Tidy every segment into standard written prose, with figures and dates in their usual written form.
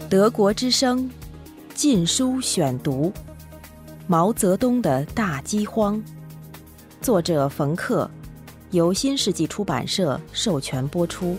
德国之声禁书选读，毛泽东的大饥荒，作者冯克，由新世纪出版社授权播出。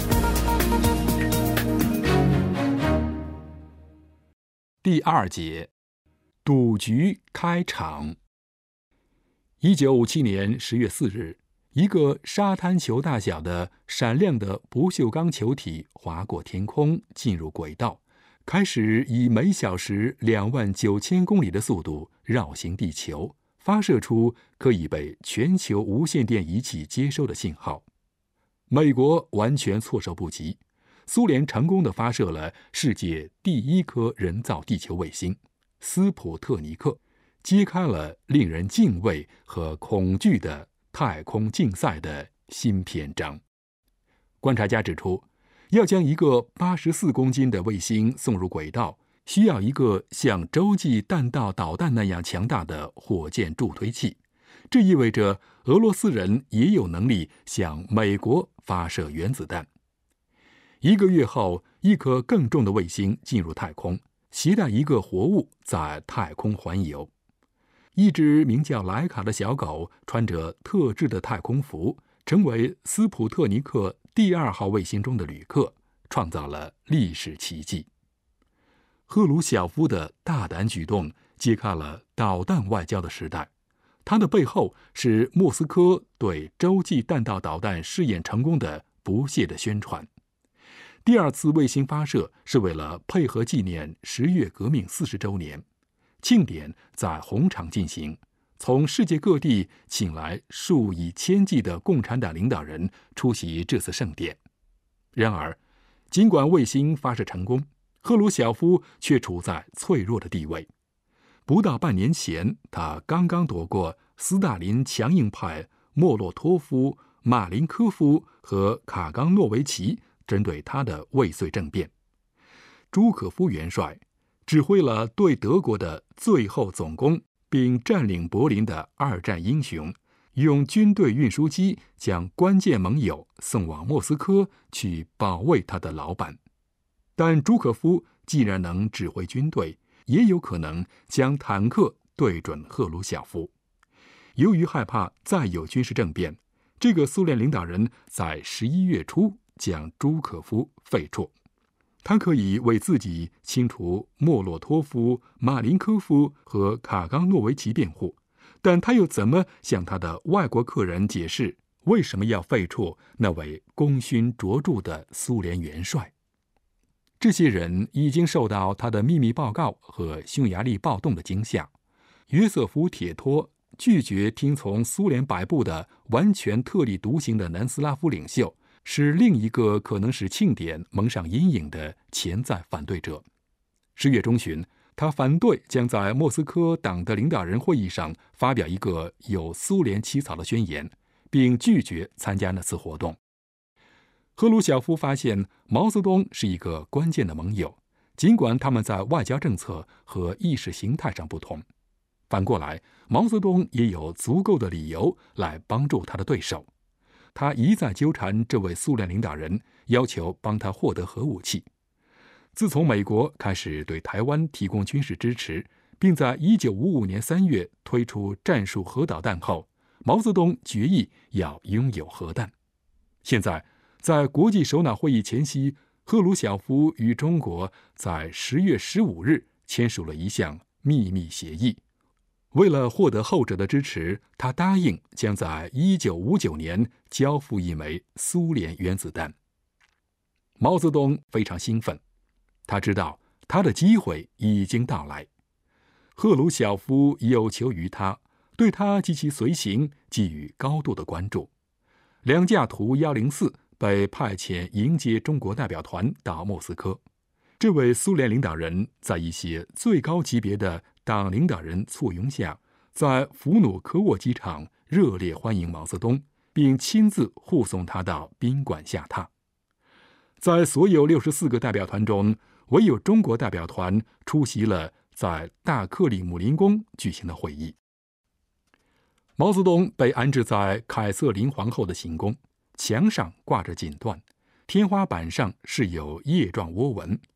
第二节，赌局开场。1957年10月4日，一个沙滩球大小的闪亮的不锈钢球体划过天空，进入轨道，开始以每小时29000公里的速度绕行地球，发射出可以被全球无线电仪器接收的信号。美国完全措手不及，苏联成功地发射了世界第一颗人造地球卫星斯普特尼克，揭开了令人敬畏和恐惧的太空竞赛的新篇章。观察家指出，要将一个84公斤的卫星送入轨道，需要一个像洲际弹道导弹那样强大的火箭助推器。这意味着俄罗斯人也有能力向美国发射原子弹。1个月后，一颗更重的卫星进入太空，携带一个活物在太空环游。一只名叫莱卡的小狗穿着特制的太空服，成为斯普特尼克第2号卫星中的旅客，创造了历史奇迹。赫鲁晓夫的大胆举动揭开了导弹外交的时代，它的背后是莫斯科对洲际弹道导弹试验成功的不懈的宣传。第2次卫星发射是为了配合纪念10月革命40周年，庆典在红场进行，从世界各地请来数以千计的共产党领导人出席这次盛典。然而，尽管卫星发射成功，赫鲁晓夫却处在脆弱的地位。不到半年前，他刚刚躲过斯大林强硬派莫洛托夫、马林科夫和卡冈诺维奇针对他的未遂政变。朱可夫元帅指挥了对德国的最后总攻，并占领柏林的2战英雄，用军队运输机将关键盟友送往莫斯科去保卫他的老板。但朱可夫既然能指挥军队，也有可能将坦克对准赫鲁晓夫。由于害怕再有军事政变，这个苏联领导人在11月初将朱可夫废黜。他可以为自己清除莫洛托夫、马林科夫和卡冈诺维奇辩护，但他又怎么向他的外国客人解释为什么要废黜那位功勋卓著的苏联元帅？这些人已经受到他的秘密报告和匈牙利暴动的惊吓。约瑟夫·铁托拒绝听从苏联摆布的完全特立独行的南斯拉夫领袖，是另一个可能使庆典蒙上阴影的潜在反对者。10月中旬，他反对将在莫斯科党的领导人会议上发表一个有苏联起草的宣言，并拒绝参加那次活动。赫鲁晓夫发现毛泽东是一个关键的盟友，尽管他们在外交政策和意识形态上不同。反过来，毛泽东也有足够的理由来帮助他的对手。他一再纠缠这位苏联领导人，要求帮他获得核武器。自从美国开始对台湾提供军事支持，并在1955年3月推出战术核导弹后，毛泽东决意要拥有核弹。现在，在国际首脑会议前夕，赫鲁晓夫与中国在10月15日签署了一项秘密协议。为了获得后者的支持，他答应将在1959年交付一枚苏联原子弹。毛泽东非常兴奋，他知道他的机会已经到来。赫鲁晓夫有求于他，对他及其随行给予高度的关注。2架图104被派遣迎接中国代表团到莫斯科。这位苏联领导人在一些最高级别的党领导人簇拥下，在弗努科沃机场热烈欢迎毛泽东，并亲自护送他到宾馆下榻。在所有64个代表团中，唯有中国代表团出席了在大克里姆林宫举行的会议。毛泽东被安置在凯瑟琳皇后的行宫，墙上挂着锦缎，天花板上是有叶状涡纹。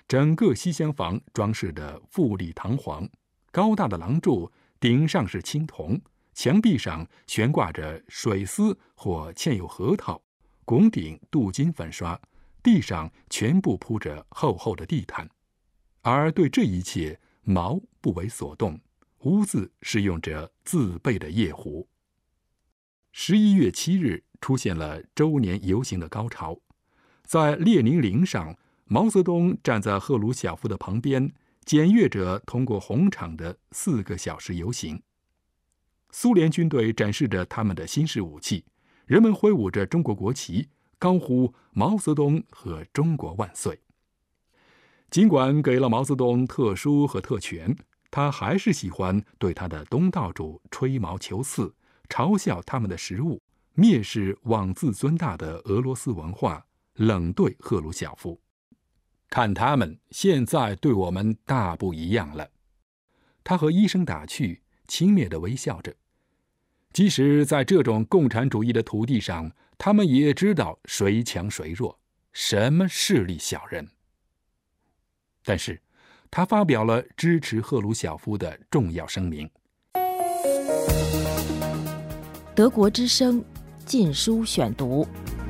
整个西厢房装饰得富丽堂皇，高大的廊柱顶上是青铜，墙壁上悬挂着水丝或嵌有核桃，拱顶镀金粉刷，地上全部铺着厚厚的地毯。而对这一切，毛不为所动，兀自使用着自备的夜壶。11月7日出现了周年游行的高潮，在列宁陵上，毛泽东站在赫鲁晓夫的旁边，检阅着通过红场的4个小时游行。苏联军队展示着他们的新式武器，人们挥舞着中国国旗，高呼毛泽东和中国万岁。尽管给了毛泽东特殊和特权，他还是喜欢对他的东道主吹毛求疵，嘲笑他们的食物，蔑视妄自尊大的俄罗斯文化，冷对赫鲁晓夫。看他们现在对我们大不一样了。他和医生打趣，轻蔑地微笑着。即使在这种共产主义的土地上，他们也知道谁强谁弱，什么势利小人。但是他发表了支持赫鲁晓夫的重要声明。 德国之声禁书选读。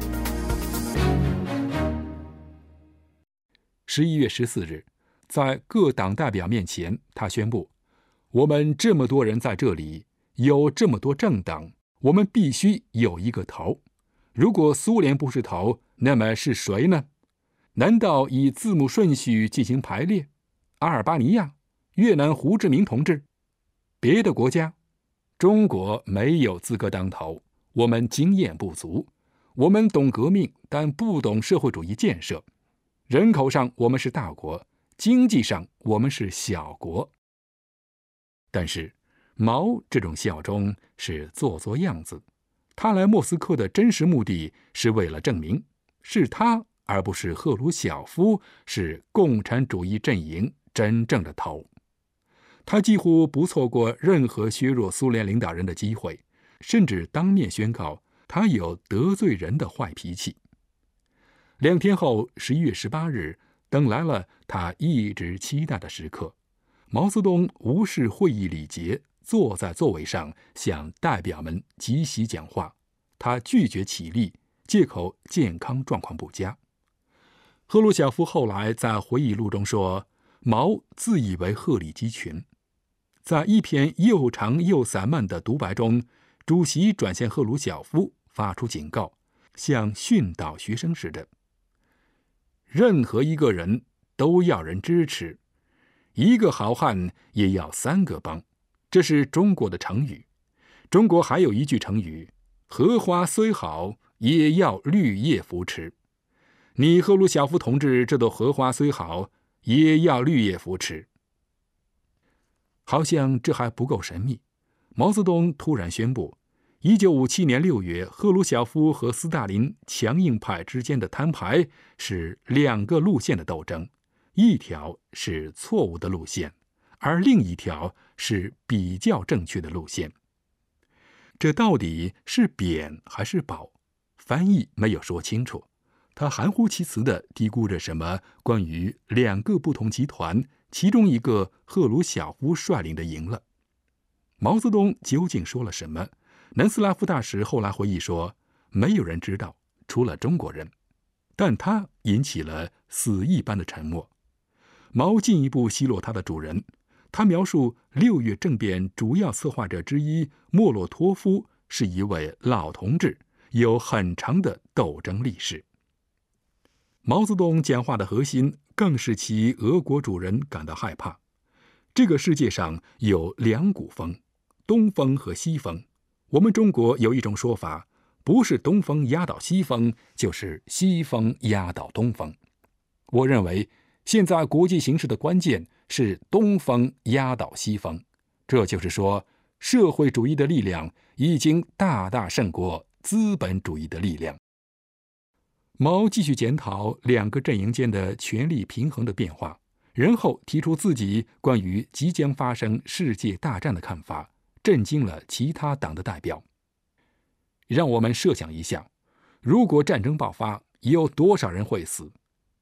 11月14日，在各党代表面前，他宣布：我们这么多人在这里，有这么多政党，我们必须有一个头。如果苏联不是头，那么是谁呢？难道以字母顺序进行排列？阿尔巴尼亚、越南胡志明同志？别的国家？中国没有资格当头，我们经验不足，我们懂革命，但不懂社会主义建设。人口上我们是大国，经济上我们是小国。但是毛这种效忠是做做样子，他来莫斯科的真实目的是为了证明，是他而不是赫鲁晓夫是共产主义阵营真正的头。他几乎不错过任何削弱苏联领导人的机会，甚至当面宣告他有得罪人的坏脾气。2天后，11月18日，等来了他一直期待的时刻。毛泽东无视会议礼节，坐在座位上向代表们即席讲话。他拒绝起立，借口健康状况不佳。赫鲁晓夫后来在回忆录中说，毛自以为鹤立鸡群。在一篇又长又散漫的独白中，主席转向赫鲁晓夫，发出警告，像训导学生似的。任何一个人都要人支持，一个好汉也要3个帮，这是中国的成语。中国还有一句成语，荷花虽好，也要绿叶扶持。你赫鲁晓夫同志这朵荷花虽好，也要绿叶扶持。好像这还不够神秘，毛泽东突然宣布，1957年6月，赫鲁晓夫和斯大林强硬派之间的摊牌是2个路线的斗争，一条是错误的路线，而另一条是比较正确的路线。这到底是贬还是褒？翻译没有说清楚。他含糊其辞地嘀咕着什么关于2个不同集团，其中一个赫鲁晓夫率领的赢了。毛泽东究竟说了什么？南斯拉夫大使后来回忆说，没有人知道，除了中国人。但他引起了死一般的沉默。毛进一步奚落他的主人，他描述6月政变主要策划者之一莫洛托夫是一位老同志，有很长的斗争历史。毛泽东讲话的核心更使其俄国主人感到害怕。这个世界上有2股风，东风和西风。我们中国有一种说法，不是东风压倒西风，就是西风压倒东风。我认为现在国际形势的关键是东风压倒西风，这就是说，社会主义的力量已经大大胜过资本主义的力量。毛继续检讨2个阵营间的权力平衡的变化，然后提出自己关于即将发生世界大战的看法，震惊了其他党的代表。让我们设想一下，如果战争爆发，有多少人会死？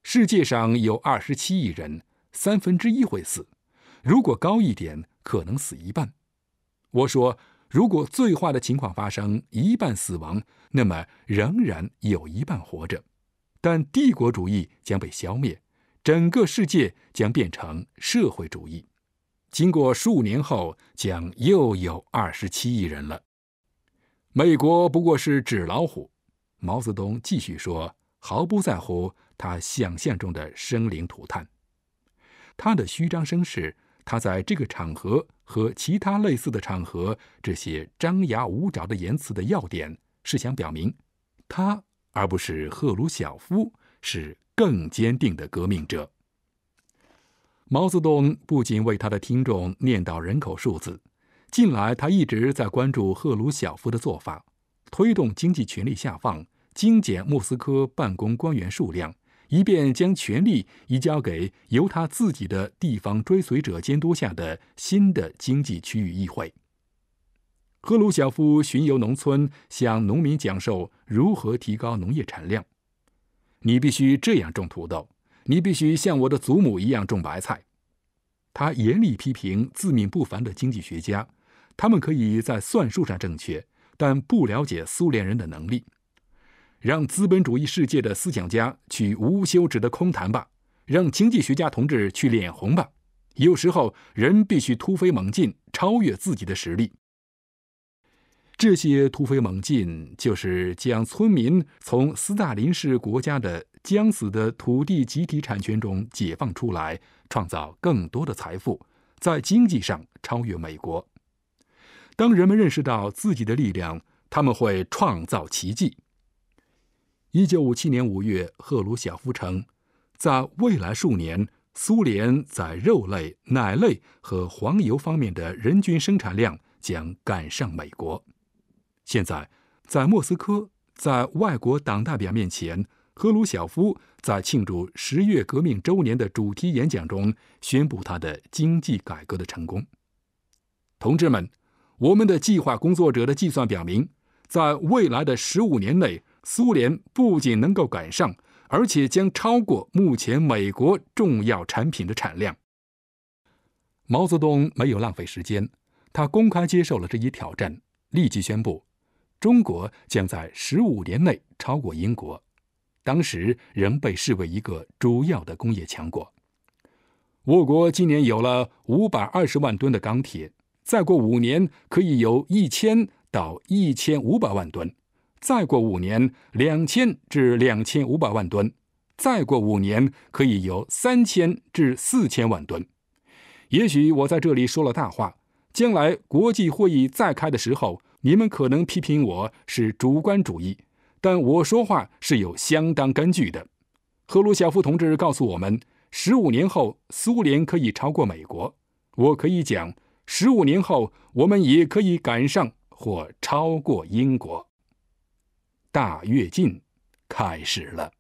世界上有27亿人，1/3会死，如果高一点，可能死一半。我说，如果最坏的情况发生，1半死亡，那么仍然有1半活着，但帝国主义将被消灭，整个世界将变成社会主义。经过数年后，将又有27亿人了。美国不过是纸老虎。毛泽东继续说，毫不在乎他想象中的生灵涂炭。他的虚张声势，他在这个场合和其他类似的场合这些张牙舞爪的言辞的要点，是想表明他而不是赫鲁晓夫是更坚定的革命者。毛泽东不仅为他的听众念叨人口数字，近来他一直在关注赫鲁晓夫的做法，推动经济权力下放，精简莫斯科办公官员数量，以便将权力移交给由他自己的地方追随者监督下的新的经济区域议会。赫鲁晓夫巡游农村，向农民讲授如何提高农业产量。你必须这样种土豆，你必须像我的祖母一样种白菜。他严厉批评自命不凡的经济学家，他们可以在算术上正确，但不了解苏联人的能力。让资本主义世界的思想家去无休止的空谈吧，让经济学家同志去脸红吧。有时候人必须突飞猛进，超越自己的实力。这些突飞猛进就是将村民从斯大林式国家的将死的土地集体产权中解放出来，创造更多的财富，在经济上超越美国。当人们认识到自己的力量，他们会创造奇迹。1957年5月，赫鲁晓夫称，在未来数年，苏联在肉类、奶类和黄油方面的人均生产量将赶上美国。现在，在莫斯科，在外国党代表面前，赫鲁晓夫在庆祝10月革命周年的主题演讲中宣布他的经济改革的成功。同志们，我们的计划工作者的计算表明，在未来的15年内，苏联不仅能够赶上，而且将超过目前美国重要产品的产量。毛泽东没有浪费时间，他公开接受了这一挑战，立即宣布，中国将在15年内超过英国，当时仍被视为一个主要的工业强国。我国今年有了520万吨的钢铁，再过5年可以有1000到1500万吨，再过5年2000至2500万吨，再过5年可以有3000至4000万吨。也许我在这里说了大话，将来国际会议再开的时候，你们可能批评我是主观主义，但我说话是有相当根据的。赫鲁晓夫同志告诉我们，15年后苏联可以超过美国。我可以讲，15年后我们也可以赶上或超过英国。大跃进开始了。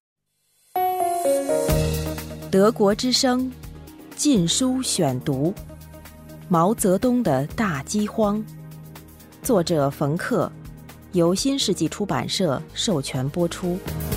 德国之声禁书选读，毛泽东的大饥荒，作者冯克，由新世纪出版社授权播出。